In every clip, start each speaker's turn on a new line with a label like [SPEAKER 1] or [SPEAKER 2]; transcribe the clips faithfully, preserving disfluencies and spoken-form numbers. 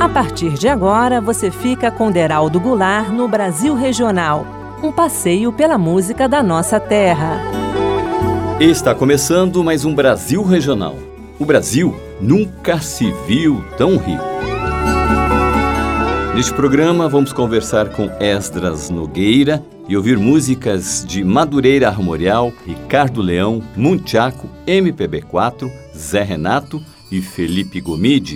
[SPEAKER 1] A partir de agora, você fica com Deraldo Goulart no Brasil Regional, um passeio pela música da nossa terra.
[SPEAKER 2] Está começando mais um Brasil Regional. O Brasil nunca se viu tão rico. Neste programa, vamos conversar com Esdras Nogueira e ouvir músicas de Madureira Armorial, Ricardo Leão, Munchaco, M P B quatro, Zé Renato e Felipe Gomide.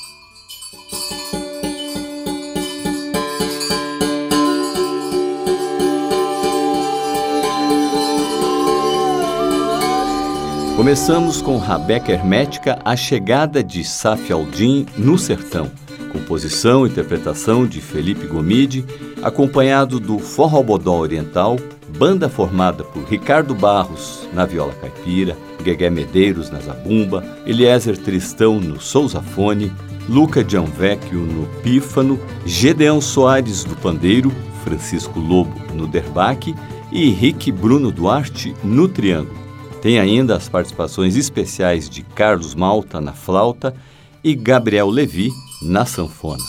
[SPEAKER 2] Começamos com Rabeca Hermética, A Chegada de Safi Aldin no Sertão. Composição e interpretação de Felipe Gomide, acompanhado do Forró Bodó Oriental, banda formada por Ricardo Barros na viola caipira, Guegué Medeiros na zabumba, Eliezer Tristão no sousafone, Luca Gianvecchio no pífano, Gedeão Soares do pandeiro, Francisco Lobo no derbaque e Henrique Bruno Duarte no triângulo. Tem ainda as participações especiais de Carlos Malta na flauta e Gabriel Levi na sanfona.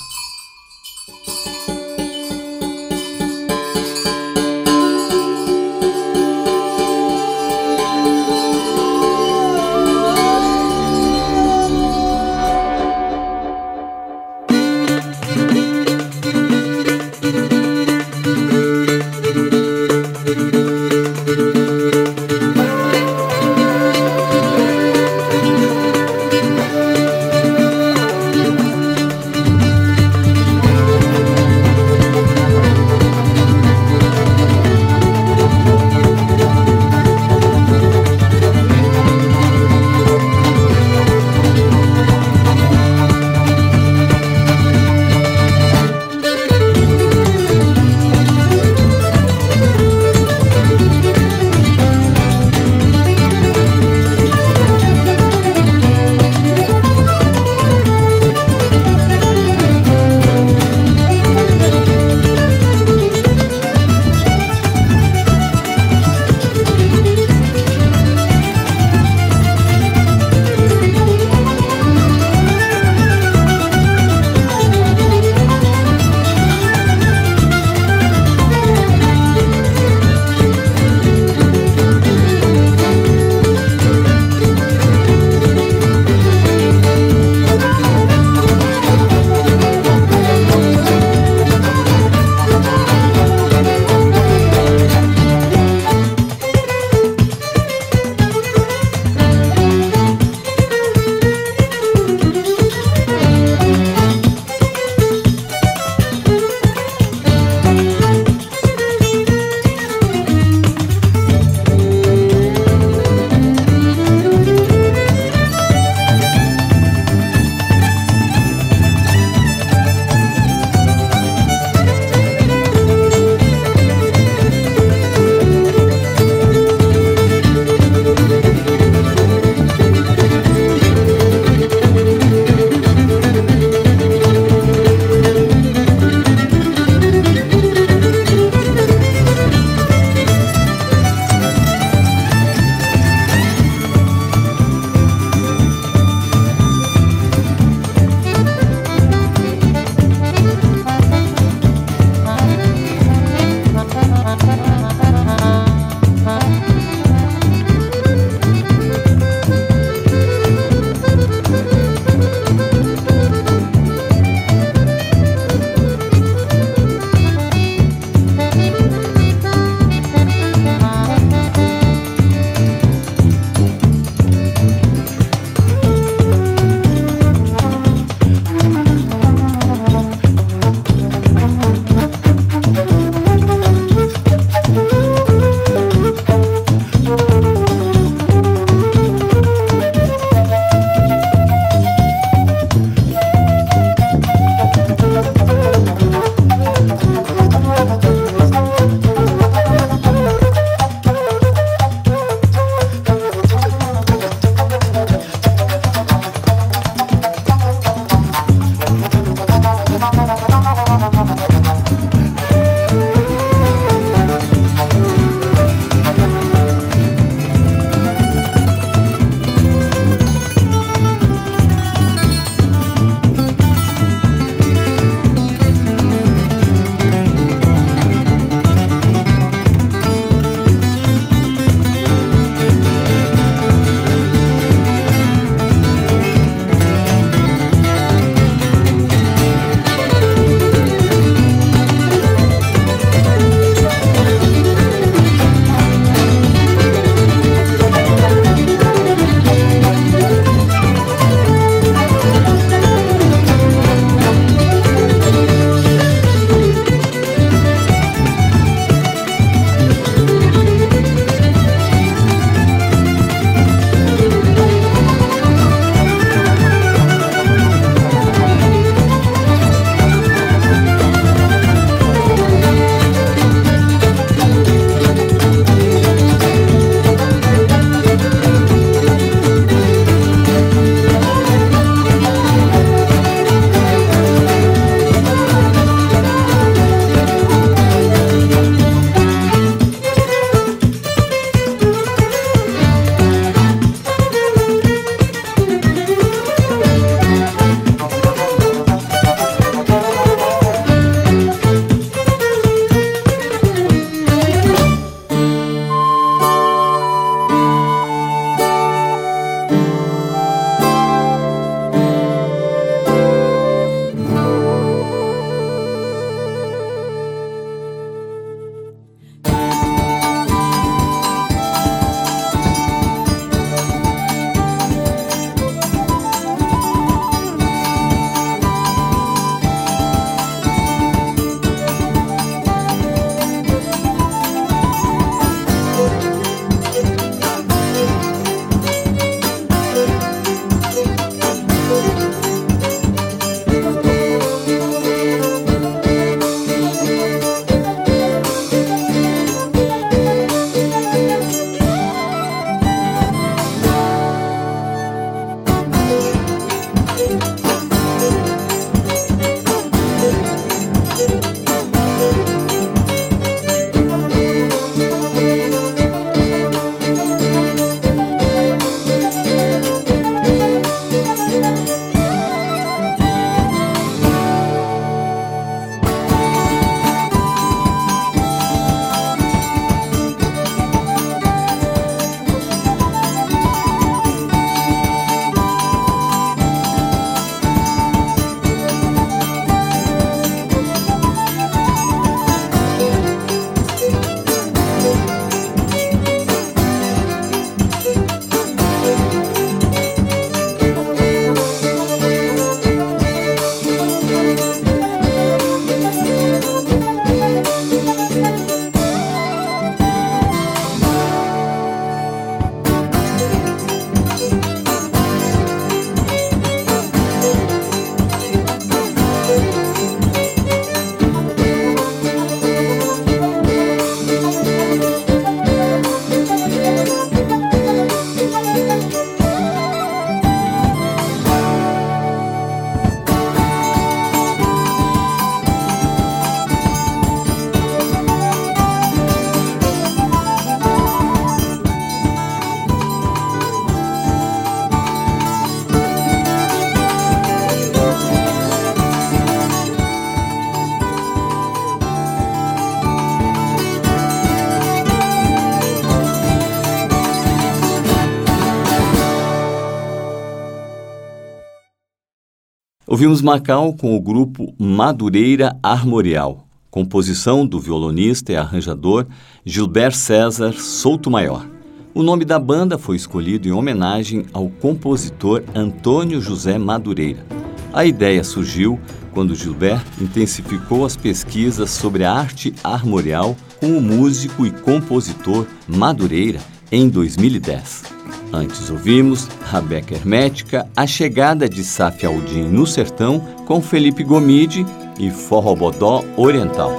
[SPEAKER 2] Ouvimos Macau com o grupo Madureira Armorial, composição do violonista e arranjador Gilber César Soutomaior. O nome da banda foi escolhido em homenagem ao compositor Antônio José Madureira. A ideia surgiu quando Gilber intensificou as pesquisas sobre a arte armorial com o músico e compositor Madureira em dois mil e dez. Antes ouvimos Rabeca Hermética, A Chegada de Safi Aldin no Sertão, com Felipe Gomide e Forrobodó Oriental.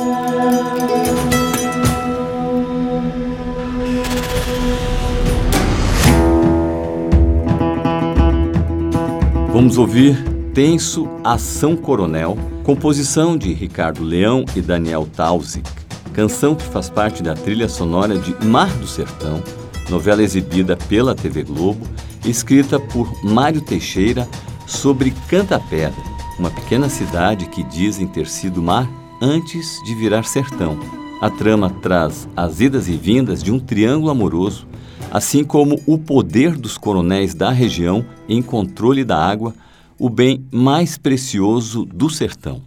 [SPEAKER 2] Vamos ouvir Tenso Ação Coronel, composição de Ricardo Leão e Daniel Tauzik, canção que faz parte da trilha sonora de Mar do Sertão, novela exibida pela T V Globo, escrita por Mário Teixeira sobre Cantapedra, uma pequena cidade que dizem ter sido mar antes de virar sertão. A trama traz as idas e vindas de um triângulo amoroso, assim como o poder dos coronéis da região em controle da água, o bem mais precioso do sertão.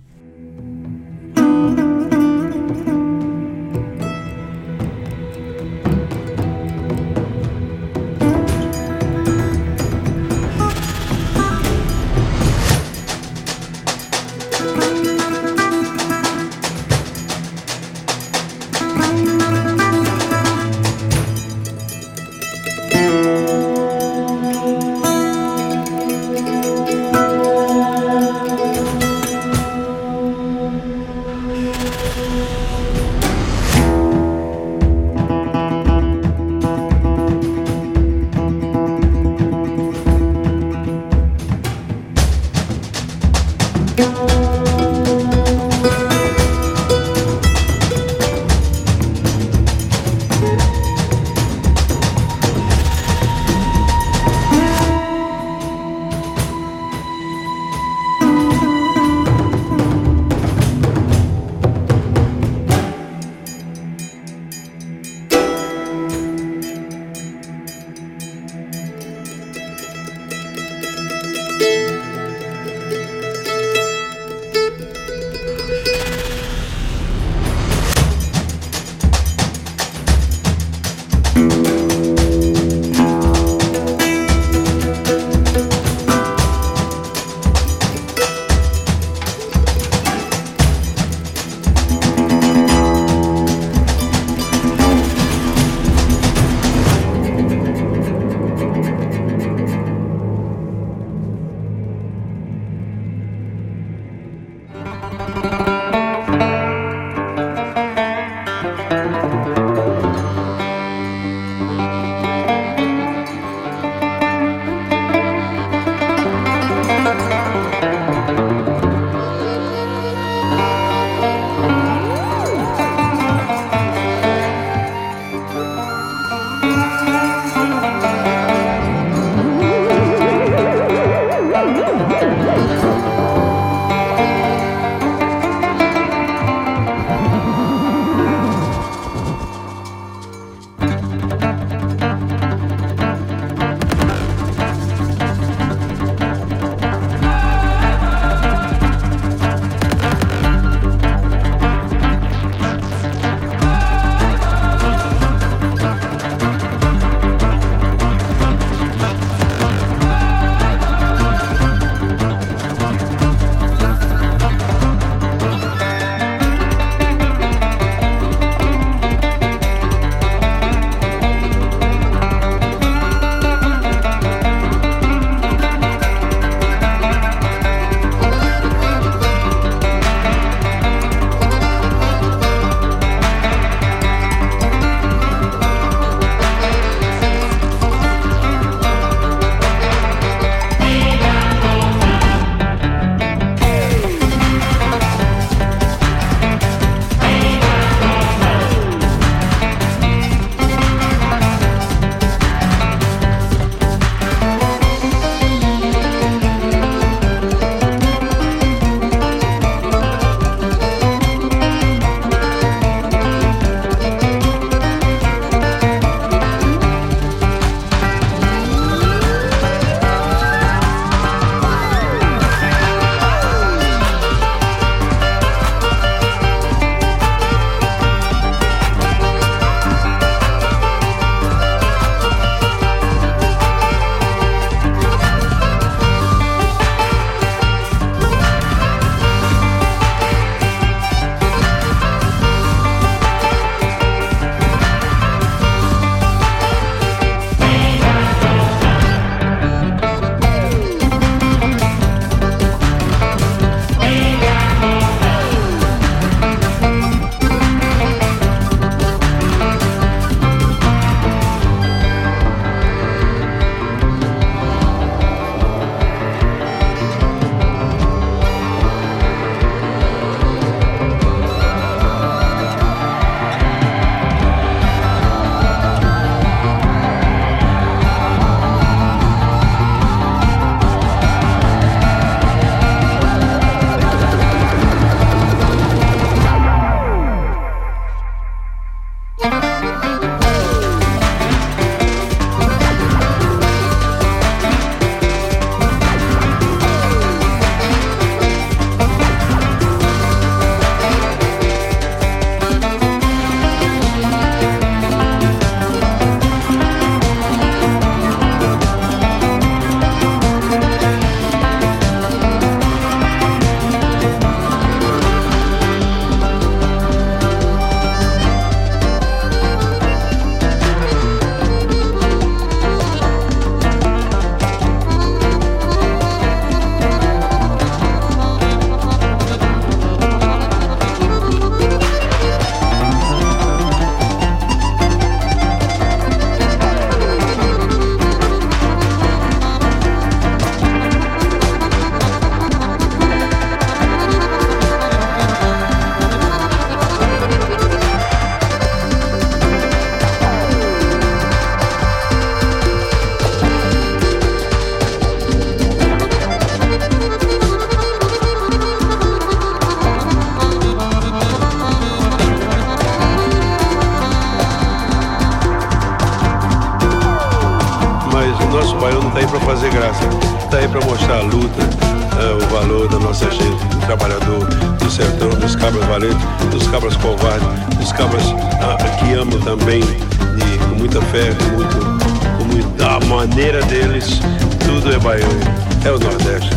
[SPEAKER 3] valor da nossa gente, do trabalhador, do sertão, dos cabras valentes, dos cabras covardes, dos cabras ah, que amam também, de, com muita fé, com muito, com muito, da maneira deles, tudo é baiano, é o Nordeste.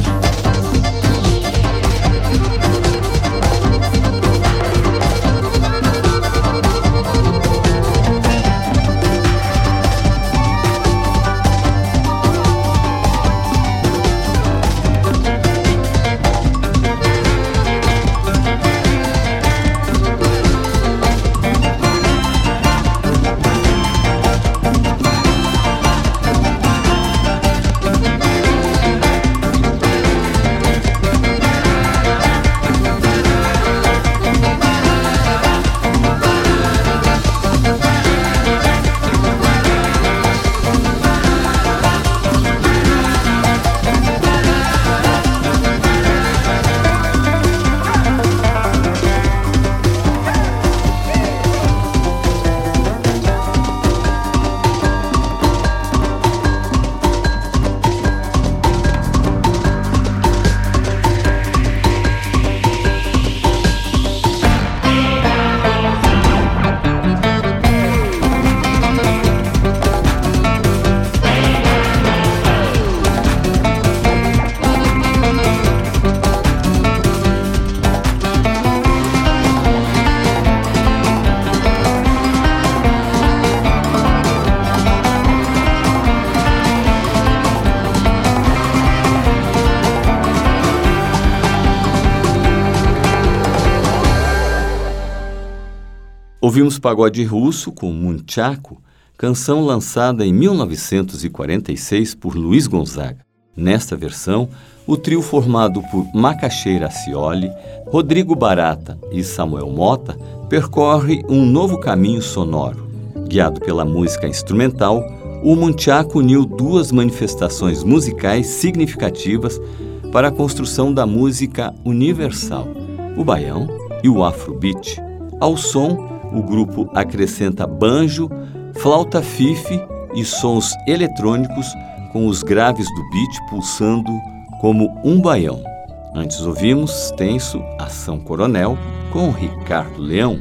[SPEAKER 2] Ouvimos pagode russo com Munchaku, canção lançada em mil novecentos e quarenta e seis por Luiz Gonzaga. Nesta versão, o trio formado por Macaxeira Acioli, Rodrigo Barata e Samuel Mota percorre um novo caminho sonoro. Guiado pela música instrumental, o Munchaku uniu duas manifestações musicais significativas para a construção da música universal, o baião e o afrobeat. Ao som, o grupo acrescenta banjo, flauta fife e sons eletrônicos com os graves do beat pulsando como um baião. Antes ouvimos Tenso, Ação Coronel, com Ricardo Leão.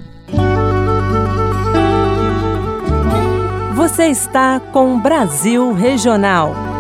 [SPEAKER 1] Você está com Brasil Regional.